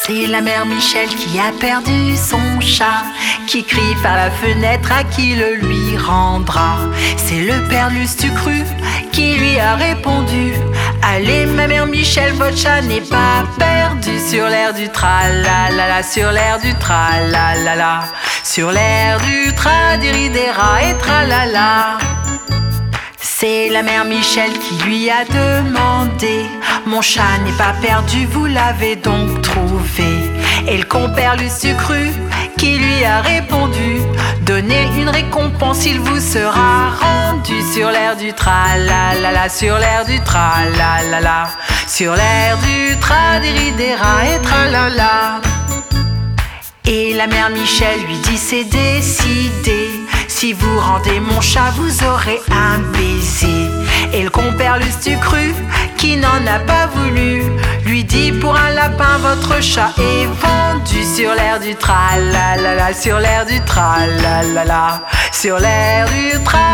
C'est la mère Michel qui a perdu son chat, qui crie par la fenêtre à qui le lui rendra. C'est le père Lustucru qui lui a répondu: allez ma mère Michel, votre chat n'est pas perdu. Sur l'air du tra-la-la-la, sur l'air du tra-la-la-la, sur l'air du tra-diri-dera et tra-la-la. C'est la mère Michel qui lui a demandé: mon chat n'est pas perdu, vous l'avez donc trouvé? Et le compère Lustucru qui lui a répondu: donnez une récompense, il vous sera rendu. Sur l'air du tra-la-la-la, sur l'air du tra-la-la-la, sur l'air du tra-diri-dera et tra-la-la. Et la mère Michel lui dit: c'est décidé, si vous rendez mon chat, vous aurez un baiser. Et le compère Lustucru, qui n'en a pas voulu, lui dit: pour un lapin, votre chat est vendu. Sur l'air du tra-la-la-la, sur l'air du tra-la-la-la, sur l'air du tra